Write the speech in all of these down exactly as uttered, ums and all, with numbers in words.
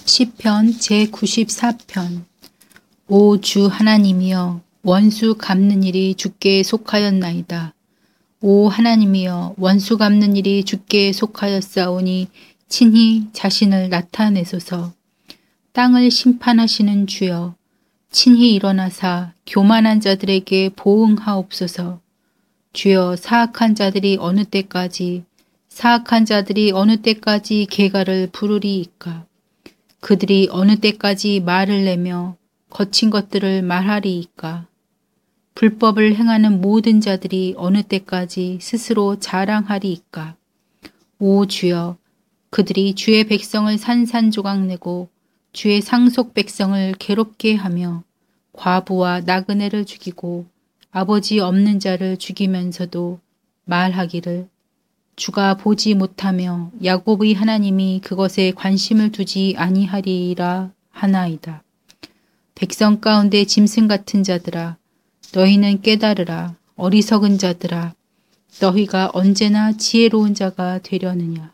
시편 제구십사 편. 오 주 하나님이여, 원수 갚는 일이 주께 속하였나이다. 오 하나님이여, 원수 갚는 일이 주께 속하였사오니 친히 자신을 나타내소서. 땅을 심판하시는 주여, 친히 일어나사 교만한 자들에게 보응하옵소서. 주여, 사악한 자들이 어느 때까지 사악한 자들이 어느 때까지 계가를 부르리이까. 그들이 어느 때까지 말을 내며 거친 것들을 말하리이까. 불법을 행하는 모든 자들이 어느 때까지 스스로 자랑하리이까. 오 주여, 그들이 주의 백성을 산산조각내고 주의 상속 백성을 괴롭게 하며 과부와 나그네를 죽이고 아버지 없는 자를 죽이면서도 말하기를 주가 보지 못하며 야곱의 하나님이 그것에 관심을 두지 아니하리라 하나이다. 백성 가운데 짐승 같은 자들아, 너희는 깨달으라. 어리석은 자들아, 너희가 언제나 지혜로운 자가 되려느냐.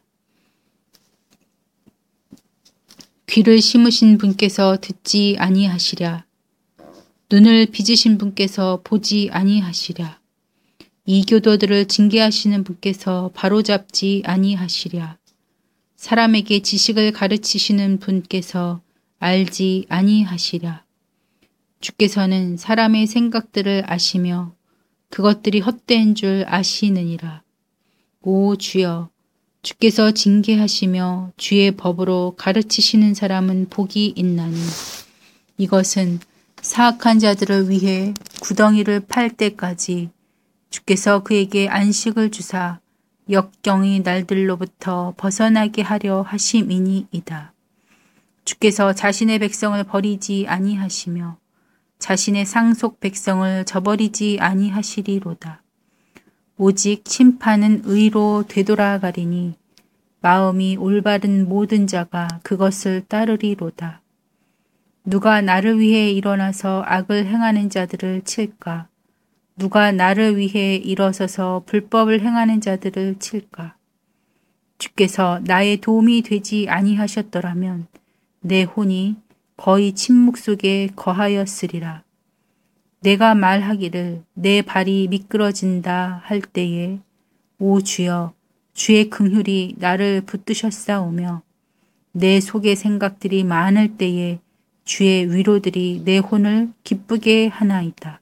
귀를 심으신 분께서 듣지 아니하시랴. 눈을 빚으신 분께서 보지 아니하시랴. 이교도들을 징계하시는 분께서 바로잡지 아니하시랴. 사람에게 지식을 가르치시는 분께서 알지 아니하시랴. 주께서는 사람의 생각들을 아시며 그것들이 헛된 줄 아시느니라. 오 주여, 주께서 징계하시며 주의 법으로 가르치시는 사람은 복이 있나니 이것은 사악한 자들을 위해 구덩이를 팔 때까지 주께서 그에게 안식을 주사 역경의 날들로부터 벗어나게 하려 하심이니이다. 주께서 자신의 백성을 버리지 아니하시며 자신의 상속 백성을 저버리지 아니하시리로다. 오직 심판은 의로 되돌아가리니 마음이 올바른 모든 자가 그것을 따르리로다. 누가 나를 위해 일어나서 악을 행하는 자들을 칠까? 누가 나를 위해 일어서서 불법을 행하는 자들을 칠까? 주께서 나의 도움이 되지 아니하셨더라면 내 혼이 거의 침묵 속에 거하였으리라. 내가 말하기를 내 발이 미끄러진다 할 때에 오 주여, 주의 긍휼이 나를 붙드셨사오며 내 속의 생각들이 많을 때에 주의 위로들이 내 혼을 기쁘게 하나이다.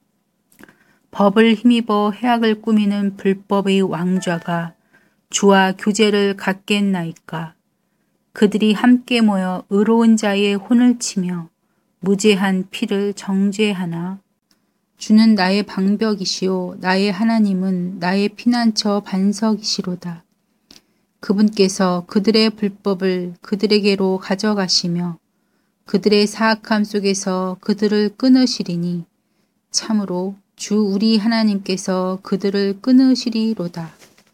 법을 힘입어 해악을 꾸미는 불법의 왕좌가 주와 교제를 갖겠나이까. 그들이 함께 모여 의로운 자의 혼을 치며 무죄한 피를 정죄하나. 주는 나의 방벽이시오, 나의 하나님은 나의 피난처 반석이시로다. 그분께서 그들의 불법을 그들에게로 가져가시며 그들의 사악함 속에서 그들을 끊으시리니 참으로 주 우리 하나님께서 그들을 끊으시리로다.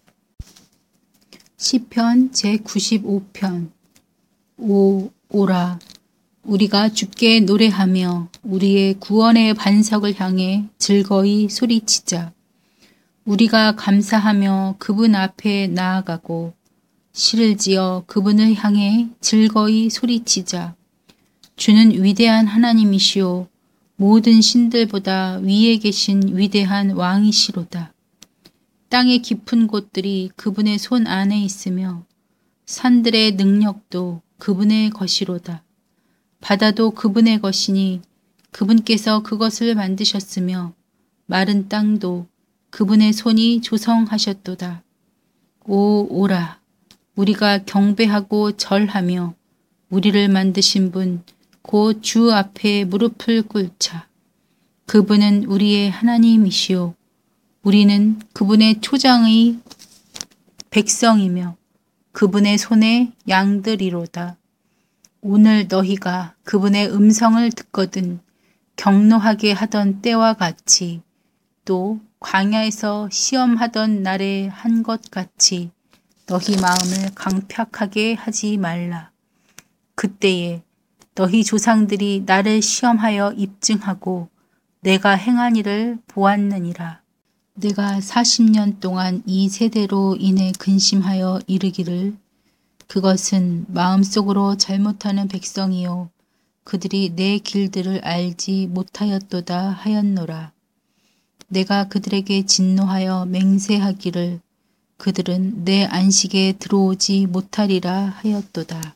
시편 제구십오 편. 오 오라, 우리가 주께 노래하며 우리의 구원의 반석을 향해 즐거이 소리치자. 우리가 감사하며 그분 앞에 나아가고 시를 지어 그분을 향해 즐거이 소리치자. 주는 위대한 하나님이시오, 모든 신들보다 위에 계신 위대한 왕이시로다. 땅의 깊은 곳들이 그분의 손 안에 있으며 산들의 능력도 그분의 것이로다. 바다도 그분의 것이니 그분께서 그것을 만드셨으며 마른 땅도 그분의 손이 조성하셨도다. 오 오라, 우리가 경배하고 절하며 우리를 만드신 분 곧 주 앞에 무릎을 꿇자. 그분은 우리의 하나님이시오, 우리는 그분의 초장의 백성이며 그분의 손의 양들이로다. 오늘 너희가 그분의 음성을 듣거든 경노하게 하던 때와 같이 또 광야에서 시험하던 날에 한 것 같이 너희 마음을 강팍하게 하지 말라. 그때에 너희 조상들이 나를 시험하여 입증하고 내가 행한 일을 보았느니라. 내가 사십 년 동안 이 세대로 인해 근심하여 이르기를 그것은 마음속으로 잘못하는 백성이요 그들이 내 길들을 알지 못하였도다 하였노라. 내가 그들에게 진노하여 맹세하기를 그들은 내 안식에 들어오지 못하리라 하였도다.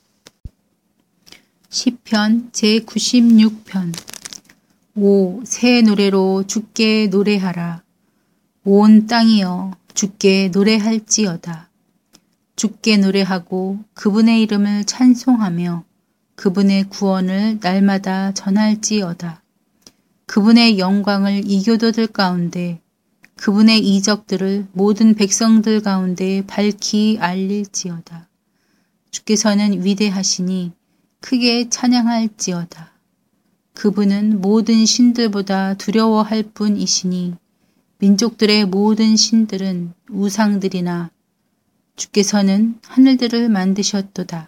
시편 제구십육 편. 오, 새 노래로 주께 노래하라. 온 땅이여 주께 노래할지어다. 주께 노래하고 그분의 이름을 찬송하며 그분의 구원을 날마다 전할지어다. 그분의 영광을 이교도들 가운데 그분의 이적들을 모든 백성들 가운데 밝히 알릴지어다. 주께서는 위대하시니 크게 찬양할지어다. 그분은 모든 신들보다 두려워할 뿐이시니 민족들의 모든 신들은 우상들이나 주께서는 하늘들을 만드셨도다.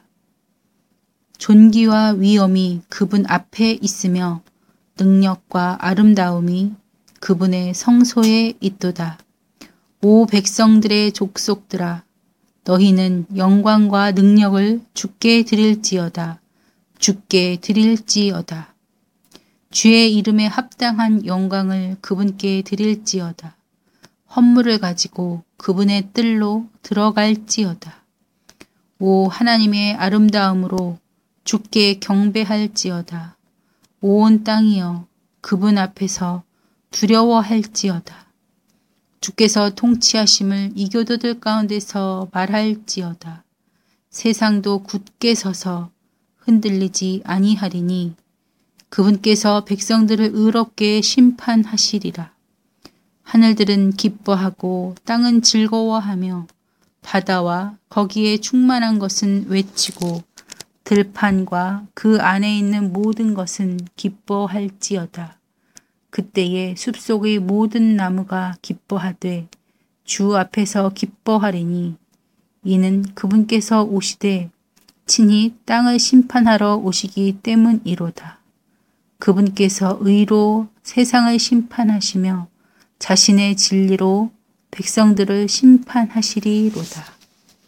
존귀와 위엄이 그분 앞에 있으며 능력과 아름다움이 그분의 성소에 있도다. 오 백성들의 족속들아, 너희는 영광과 능력을 주께 드릴지어다. 주께 드릴지어다. 주의 이름에 합당한 영광을 그분께 드릴지어다. 헌물을 가지고 그분의 뜰로 들어갈지어다. 오 하나님의 아름다움으로 주께 경배할지어다. 온 땅이여 그분 앞에서 두려워할지어다. 주께서 통치하심을 이교도들 가운데서 말할지어다. 세상도 굳게 서서 흔들리지 아니하리니 그분께서 백성들을 의롭게 심판하시리라. 하늘들은 기뻐하고 땅은 즐거워하며 바다와 거기에 충만한 것은 외치고 들판과 그 안에 있는 모든 것은 기뻐할지어다. 그때에 숲속의 모든 나무가 기뻐하되 주 앞에서 기뻐하리니 이는 그분께서 오시되 친히 땅을 심판하러 오시기 때문이로다. 그분께서 의로 세상을 심판하시며 자신의 진리로 백성들을 심판하시리로다.